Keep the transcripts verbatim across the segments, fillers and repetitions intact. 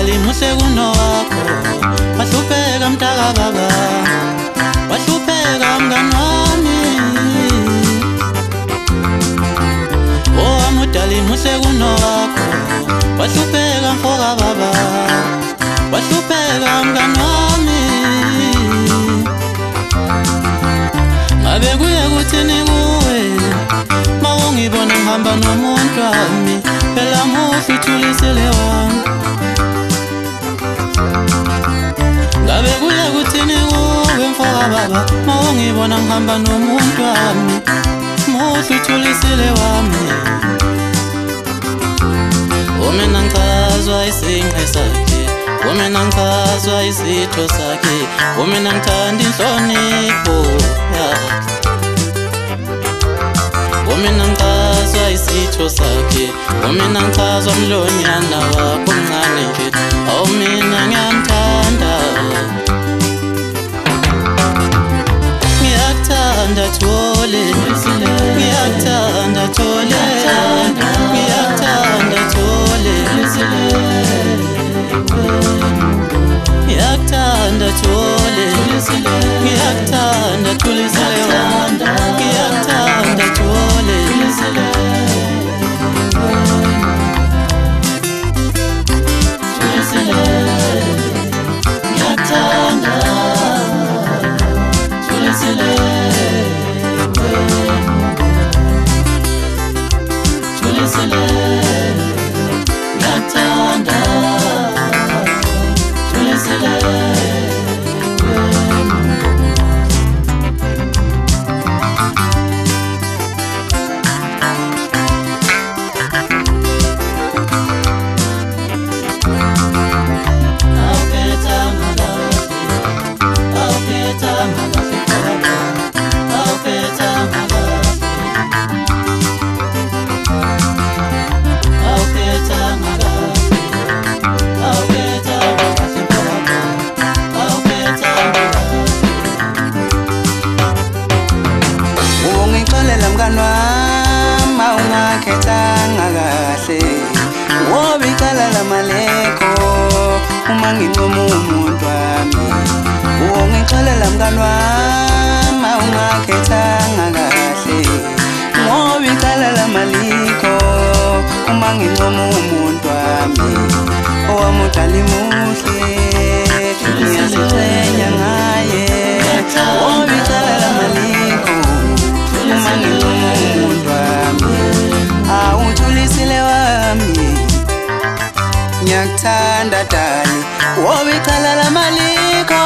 mudali muhle kuno wakho wahlupheka mtaka baba wahlupheka mngani wami oh mudali muhle kuno wakho wahlupheka mfoka baba wahlupheka mngani wami ngabe kuye kuthini kuwe mawungibona ngihamba nomuntu wami phela muhle uthulisile wami ngabe kuye kuthini kuwe mfoka baba mawungibona ngihamba nomuntu wami muhle uthulisile wami Umena ngicazwa isinqe sakhe Umena ngicazwa izitho sakhe Umena ngithanda inhlonipho yakhe Umena ngicazwa izitho sakhe Umena ngicazwa mlonyana wakho mncane nje Awu mina ngiyamthanda Ngiyakuthanda Thole Ngiyakuthanda Thole Ngiyakuthanda Thole Ngiyakuthanda Thole Ngiyakuthanda Thulisile wami Ngiyakuthanda Thole Thulisile Ngiyakuthanda Thulisile Thulisile Ngiyakuthanda Thulisile Manginqoma umuntu wami ungixolela mngani wami ungakhethanga kahle ngoba icala lamalikho uma nginqoma umuntu wami owamudali muhle ngiyazithenya ngaye ngoba icala lamalikho uma nginqoma umuntu wami awuthulisile wami Ngiyakuthanda dali woba icala lamalikho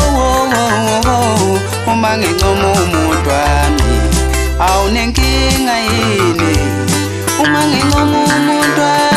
uma nginqoma umuntu wami awunenkinga yini uma nginqoma umuntu wami